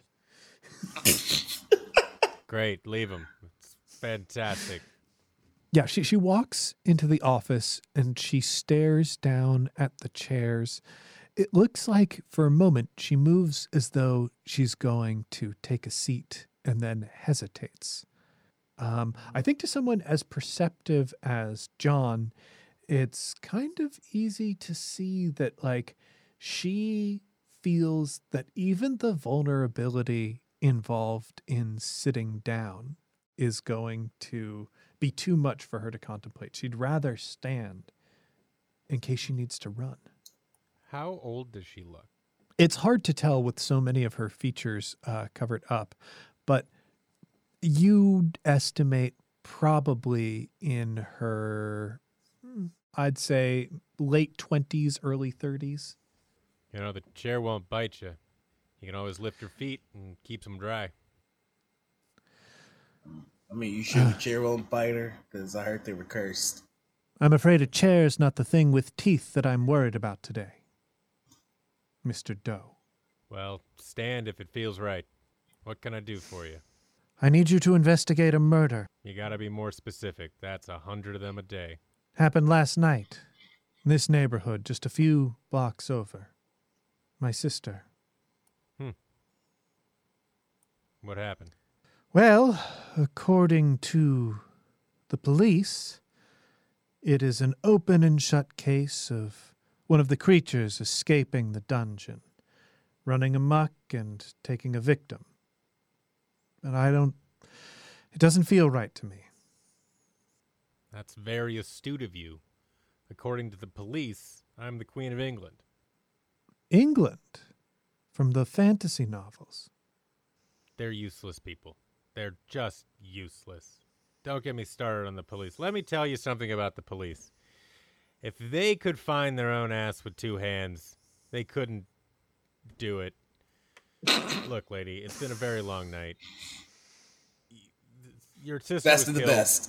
Speaker 4: Great, leave them. It's fantastic.
Speaker 2: Yeah, she walks into the office and she stares down at the chairs. It looks like for a moment she moves as though she's going to take a seat and then hesitates. I think to someone as perceptive as John, it's kind of easy to see that like she feels that even the vulnerability involved in sitting down is going to be too much for her to contemplate. She'd rather stand in case she needs to run.
Speaker 4: How old does she look?
Speaker 2: It's hard to tell with so many of her features covered up, but you'd estimate probably in her, I'd say, late 20s, early 30s.
Speaker 4: You know, the chair won't bite you. You can always lift your feet and keep them dry.
Speaker 3: I mean, you sure the chair won't bite her? Because I heard they were cursed.
Speaker 2: I'm afraid a chair's not the thing with teeth that I'm worried about today, Mr. Doe.
Speaker 4: Well, stand if it feels right. What can I do for you?
Speaker 2: I need you to investigate a murder.
Speaker 4: You gotta be more specific. That's 100 of them a day.
Speaker 2: Happened last night, in this neighborhood, just a few blocks over. My sister.
Speaker 4: What happened?
Speaker 2: Well, according to the police, it is an open and shut case of one of the creatures escaping the dungeon, running amok and taking a victim. And it doesn't feel right to me.
Speaker 4: That's very astute of you. According to the police, I'm the Queen of England.
Speaker 2: England? From the fantasy novels.
Speaker 4: They're useless people. They're just useless. Don't get me started on the police. Let me tell you something about the police. If they could find their own ass with two hands, they couldn't do it. Look, lady, it's been a very long night. Your sister
Speaker 3: Best
Speaker 4: was
Speaker 3: of the
Speaker 4: killed.
Speaker 3: best.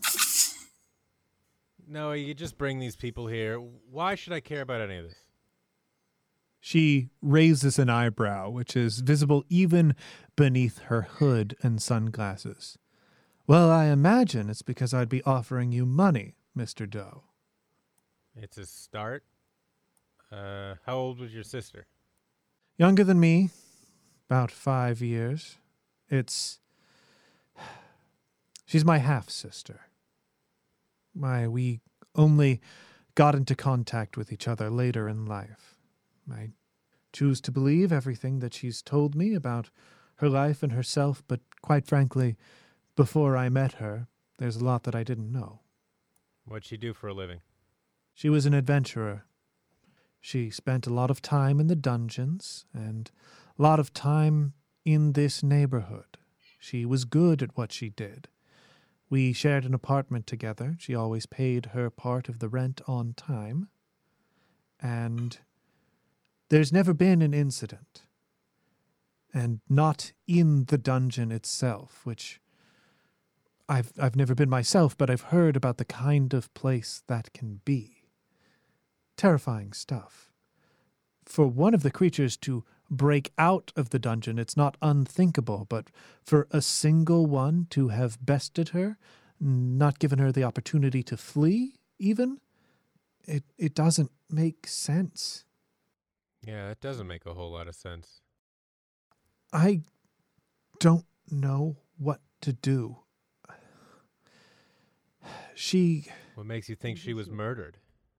Speaker 4: No, you just bring these people here. Why should I care about any of this?
Speaker 2: She raises an eyebrow, which is visible even beneath her hood and sunglasses. Well, I imagine it's because I'd be offering you money, Mr. Doe.
Speaker 4: It's a start. How old was your sister?
Speaker 2: Younger than me, about 5 years. She's my half-sister. We only got into contact with each other later in life. I choose to believe everything that she's told me about her life and herself, but quite frankly, before I met her, there's a lot that I didn't know.
Speaker 4: What'd she do for a living?
Speaker 2: She was an adventurer. She spent a lot of time in the dungeons and a lot of time in this neighborhood. She was good at what she did. We shared an apartment together. She always paid her part of the rent on time. And there's never been an incident. And not in the dungeon itself, which I've never been myself, but I've heard about the kind of place that can be. Terrifying stuff. For one of the creatures to break out of the dungeon, it's not unthinkable, but for a single one to have bested her, not given her the opportunity to flee, even, it doesn't make sense.
Speaker 4: Yeah, it doesn't make a whole lot of sense.
Speaker 2: I don't know what to do.
Speaker 4: What makes you think she was murdered?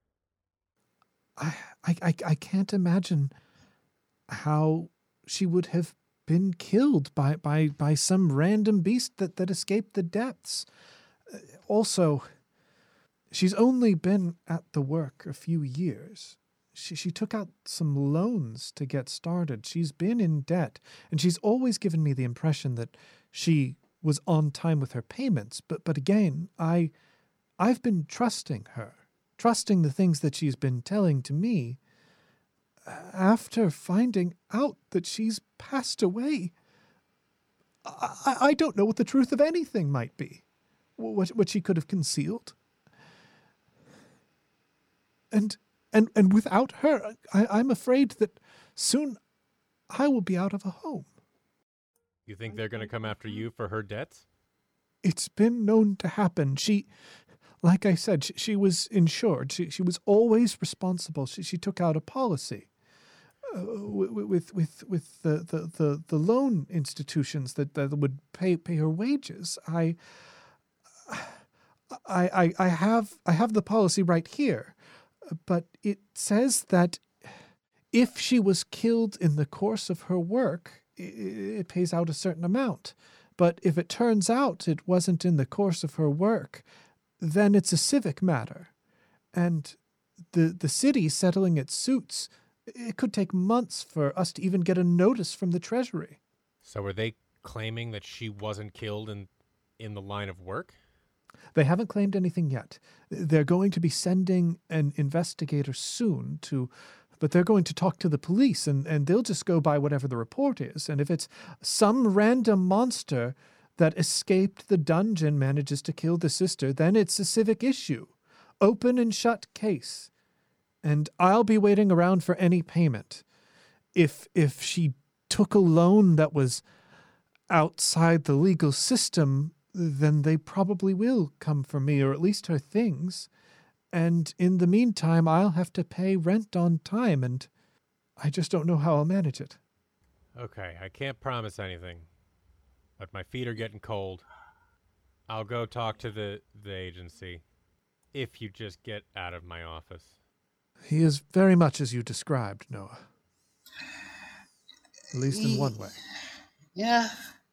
Speaker 2: I can't imagine how she would have been killed by some random beast that escaped the depths. Also, she's only been at the work a few years. She took out some loans to get started. She's been in debt, and she's always given me the impression that she was on time with her payments. But again, I've been trusting her, trusting the things that she's been telling to me. After finding out that she's passed away, I don't know what the truth of anything might be, what she could have concealed. And without her, I'm afraid that soon I will be out of a home.
Speaker 4: You think they're going to come after you for her debts?
Speaker 2: It's been known to happen. Like I said, she was insured. She was always responsible. She took out a policy with the loan institutions that would pay her wages. I have the policy right here, but it says that if she was killed in the course of her work, it pays out a certain amount. But if it turns out it wasn't in the course of her work, then it's a civic matter. And the city settling its suits, it could take months for us to even get a notice from the Treasury.
Speaker 4: So are they claiming that she wasn't killed in the line of work?
Speaker 2: They haven't claimed anything yet. They're going to be sending an investigator soon but they're going to talk to the police, and they'll just go by whatever the report is. And if it's some random monster that escaped the dungeon manages to kill the sister, then it's a civic issue. Open and shut case. And I'll be waiting around for any payment. If she took a loan that was outside the legal system, then they probably will come for me, or at least her things. And in the meantime, I'll have to pay rent on time, and I just don't know how I'll manage it.
Speaker 4: Okay, I can't promise anything, but my feet are getting cold. I'll go talk to the agency, if you just get out of my office.
Speaker 2: He is very much as you described, Noah. At least in one way.
Speaker 3: Yeah.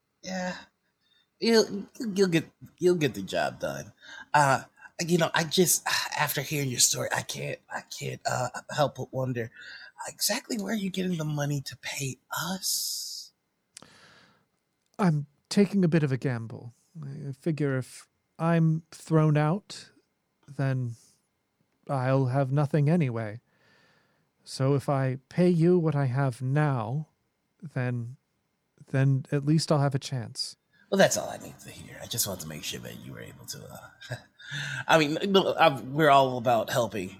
Speaker 3: You'll get the job done. I just, after hearing your story, I can't help but wonder exactly where you're getting the money to pay us.
Speaker 2: I'm taking a bit of a gamble. I figure if I'm thrown out, then I'll have nothing anyway. So if I pay you what I have now, then at least I'll have a chance.
Speaker 3: Well, that's all I need to hear. I just wanted to make sure that you were able to. We're all about helping,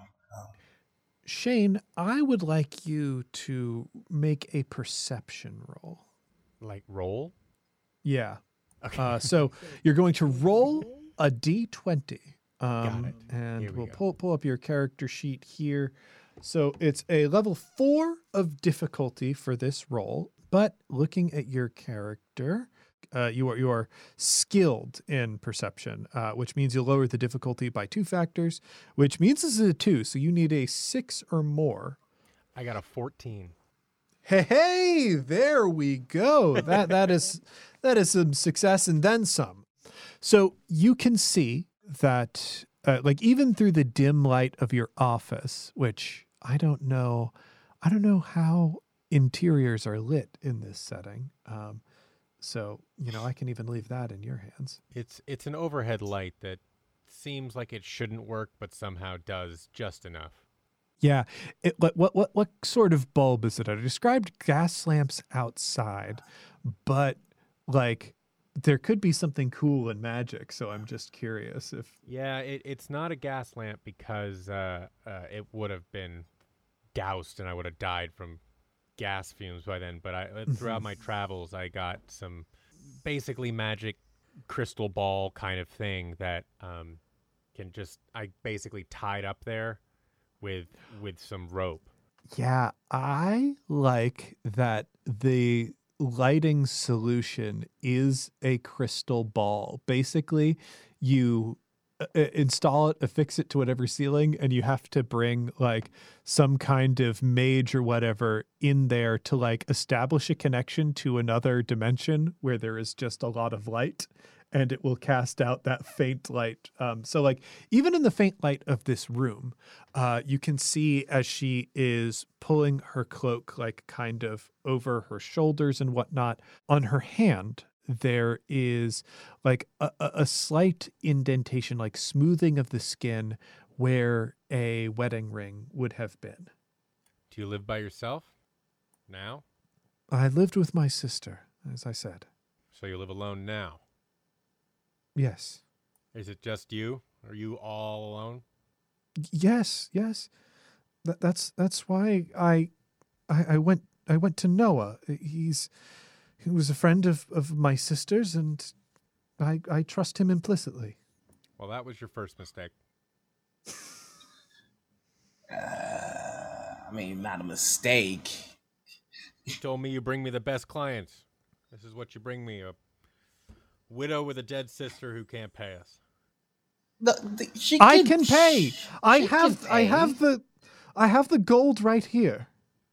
Speaker 2: Shane, I would like you to make a perception roll.
Speaker 4: Like roll?
Speaker 2: Yeah.
Speaker 4: Okay.
Speaker 2: So you're going to roll a d20.
Speaker 4: Got it.
Speaker 2: And we'll pull up your character sheet here. So it's a level 4 of difficulty for this roll. But looking at your character, you are skilled in perception, which means you'll lower the difficulty by 2 factors, which means this is a 2, so you need a 6 or more.
Speaker 4: I got a 14.
Speaker 2: Hey, there we go. That is some success and then some. So you can see that, even through the dim light of your office, which I don't know how interiors are lit in this setting. So, I can even leave that in your hands.
Speaker 4: It's an overhead light that seems like it shouldn't work, but somehow does just enough.
Speaker 2: Yeah. What sort of bulb is it? I described gas lamps outside, but there could be something cool and magic. So I'm just curious if.
Speaker 4: Yeah, it's not a gas lamp because it would have been doused and I would have died from gas fumes by then. But throughout my travels, I got some basically magic crystal ball kind of thing that I basically tied up there with some rope.
Speaker 2: Yeah, I like that the lighting solution is a crystal ball. Basically, you install it, affix it to whatever ceiling, and you have to bring some kind of mage or whatever in there to establish a connection to another dimension where there is just a lot of light, and it will cast out that faint light. So even in the faint light of this room, you can see as she is pulling her cloak kind of over her shoulders and whatnot, on her hand, there is a slight indentation, smoothing of the skin where a wedding ring would have been.
Speaker 4: Do you live by yourself now?
Speaker 2: I lived with my sister, as I said.
Speaker 4: So you live alone now?
Speaker 2: Yes.
Speaker 4: Is it just you? Are you all alone?
Speaker 2: Yes. That's why I went to Noah. He was a friend of my sister's, and I trust him implicitly.
Speaker 4: Well, that was your first mistake.
Speaker 3: Not a mistake.
Speaker 4: You told me you bring me the best clients. This is what you bring me, a widow with a dead sister who can't pay us.
Speaker 2: I can pay. I have the gold right here.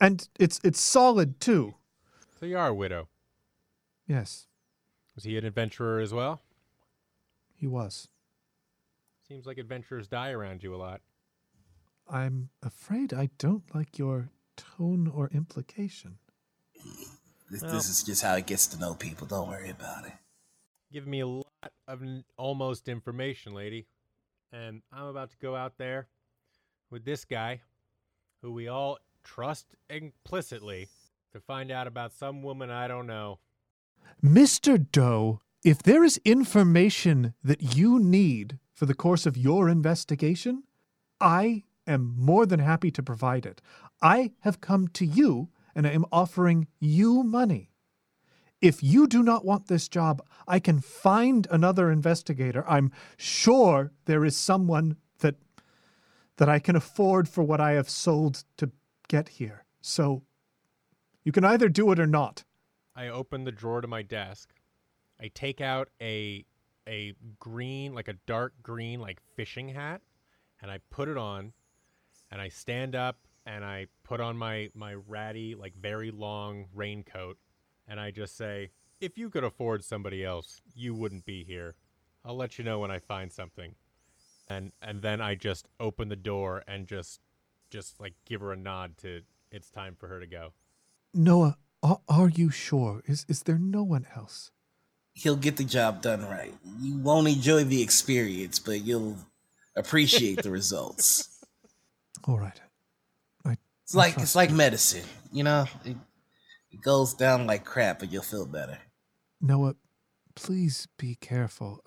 Speaker 2: And it's solid, too.
Speaker 4: So you are a widow.
Speaker 2: Yes,
Speaker 4: Was he an adventurer as well?
Speaker 2: he was.
Speaker 4: Seems like adventurers die around you a lot.
Speaker 2: I'm afraid I don't like your tone or implication.
Speaker 3: This is just how it gets to know people. Don't worry about it.
Speaker 4: Give me a lot of almost information, lady. And I'm about to go out there with this guy, who we all trust implicitly, to find out about some woman I don't know.
Speaker 2: Mr. Doe, if there is information that you need for the course of your investigation, I am more than happy to provide it. I have come to you and I am offering you money. If you do not want this job, I can find another investigator. I'm sure there is someone that I can afford for what I have sold to get here. So you can either do it or not.
Speaker 4: I open the drawer to my desk. I take out a green, like a dark green, like fishing hat, and I put it on, and I stand up and I put on my ratty, like very long raincoat, and I just say, if you could afford somebody else, you wouldn't be here. I'll let you know when I find something. And then I just open the door and just like give her a nod to it's time for her to go.
Speaker 2: Noah, are you sure? Is there no one else?
Speaker 3: He'll get the job done right. You won't enjoy the experience, but you'll appreciate the results.
Speaker 2: All right.
Speaker 3: It's like medicine, you know? It goes down like crap, but you'll feel better.
Speaker 2: Noah, please be careful.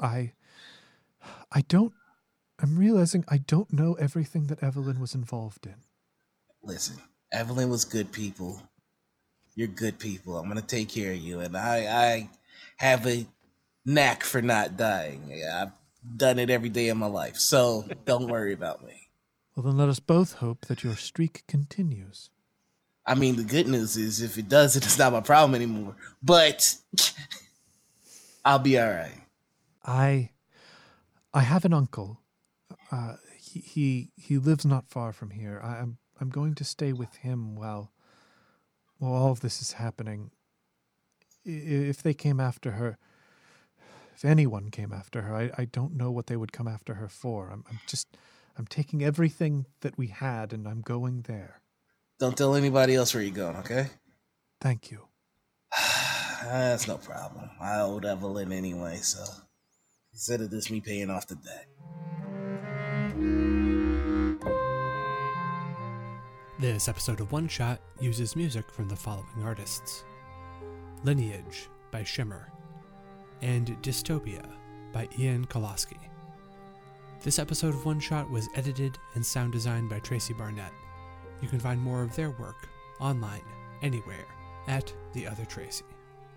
Speaker 2: I'm realizing I don't know everything that Evelyn was involved in.
Speaker 3: Listen, Evelyn was good people. You're good people. I'm going to take care of you. And I have a knack for not dying. I've done it every day of my life. So don't worry about me.
Speaker 2: Well, then let us both hope that your streak continues.
Speaker 3: I mean, the good news is if it doesn't, it's not my problem anymore. But I'll be all right.
Speaker 2: I have an uncle. He lives not far from here. I'm going to stay with him while all of this is happening. If they came after her, if anyone came after her, I don't know what they would come after her for. I'm taking everything that we had and I'm going there.
Speaker 3: Don't tell anybody else where you're going, okay?
Speaker 2: Thank you.
Speaker 3: That's no problem. I owed Evelyn anyway, so instead of this me paying off the debt.
Speaker 1: This episode of One Shot uses music from the following artists: Lineage by Shimmer and Dystopia by Ian Koloski. This episode of One Shot was edited and sound designed by Tracy Barnett. You can find more of their work online, anywhere, at The Other Tracy.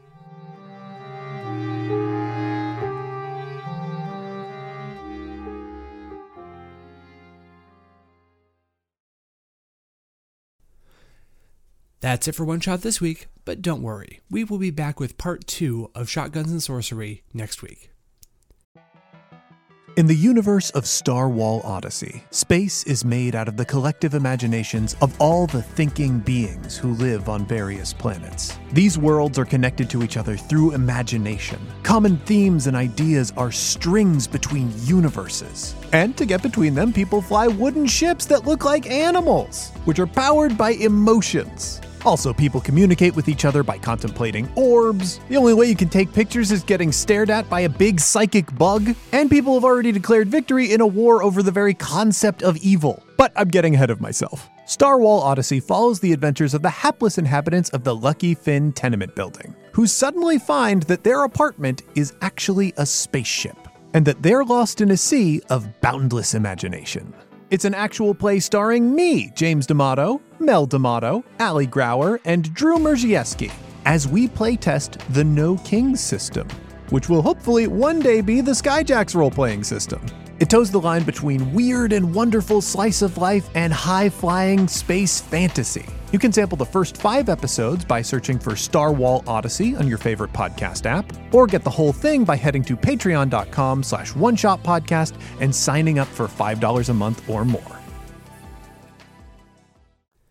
Speaker 1: That's it for One Shot this week, but don't worry, we will be back with part 2 of Shotguns and Sorcery next week.
Speaker 2: In the universe of Star Wall Odyssey, space is made out of the collective imaginations of all the thinking beings who live on various planets. These worlds are connected to each other through imagination. Common themes and ideas are strings between universes. And to get between them, people fly wooden ships that look like animals, which are powered by emotions. Also, people communicate with each other by contemplating orbs. The only way you can take pictures is getting stared at by a big psychic bug. And people have already declared victory in a war over the very concept of evil. But I'm getting ahead of myself. Star Wall Odyssey follows the adventures of the hapless inhabitants of the Lucky Finn tenement building, who suddenly find that their apartment is actually a spaceship, and that they're lost in a sea of boundless imagination. It's an actual play starring me, James D'Amato, Mel D'Amato, Ali Grauer, and Drew Merzieski, as we playtest the No Kings system, which will hopefully one day be the Skyjacks role-playing system. It toes the line between weird and wonderful slice of life and high-flying space fantasy. You can sample the first 5 episodes by searching for Star Wall Odyssey on your favorite podcast app, or get the whole thing by heading to patreon.com/oneshotpodcast and signing up for $5 a month or more.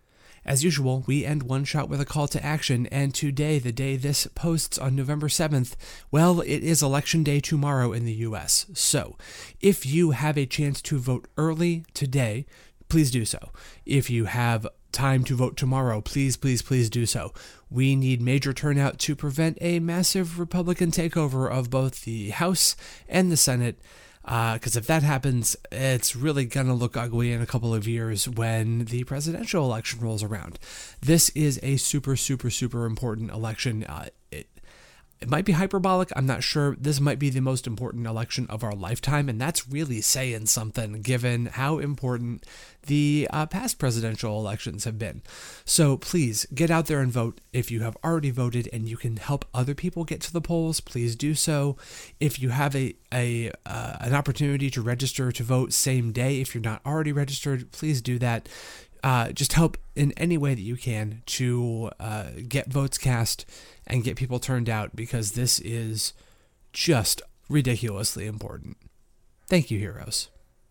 Speaker 1: As usual, we end One Shot with a call to action, and today, the day this posts on November 7th, well, it is Election Day tomorrow in the US. So, if you have a chance to vote early today, please do so. If you have time to vote tomorrow, please do so. We need major turnout to prevent a massive Republican takeover of both the House and the Senate. Because if that happens, it's really going to look ugly in a couple of years when the presidential election rolls around. This is a super important election. It might be hyperbolic, I'm not sure. This might be the most important election of our lifetime, and that's really saying something given how important the past presidential elections have been. So please get out there and vote. If you have already voted and you can help other people get to the polls, please do so. If you have an opportunity to register to vote same day, if you're not already registered, please do that. Just help in any way that you can to get votes cast and get people turned out, because this is just ridiculously important. Thank you, heroes.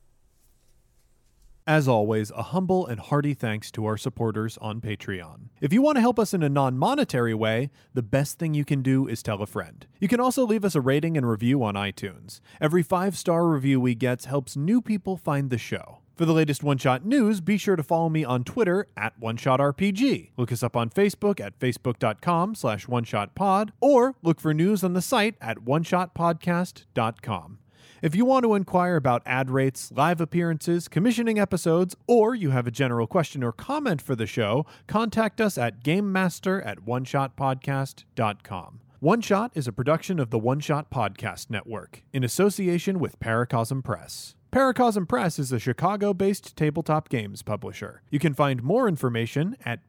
Speaker 2: As always, a humble and hearty thanks to our supporters on Patreon. If you want to help us in a non-monetary way, the best thing you can do is tell a friend. You can also leave us a rating and review on iTunes. Every 5-star review we get helps new people find the show. For the latest One Shot news, be sure to follow me on Twitter at OneShotRPG. Look us up on Facebook at facebook.com/OneShotPod, or look for news on the site at OneShotPodcast.com. If you want to inquire about ad rates, live appearances, commissioning episodes, or you have a general question or comment for the show, contact us at GameMaster@OneShotPodcast.com. One Shot is a production of the One Shot Podcast Network, in association with Paracosm Press. Paracosm Press is a Chicago-based tabletop games publisher. You can find more information at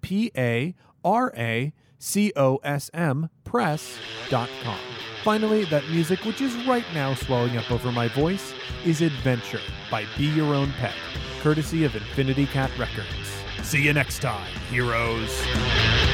Speaker 2: paracosmpress.com. Finally, that music, which is right now swelling up over my voice, is Adventure by Be Your Own Pet, courtesy of Infinity Cat Records. See you next time, heroes.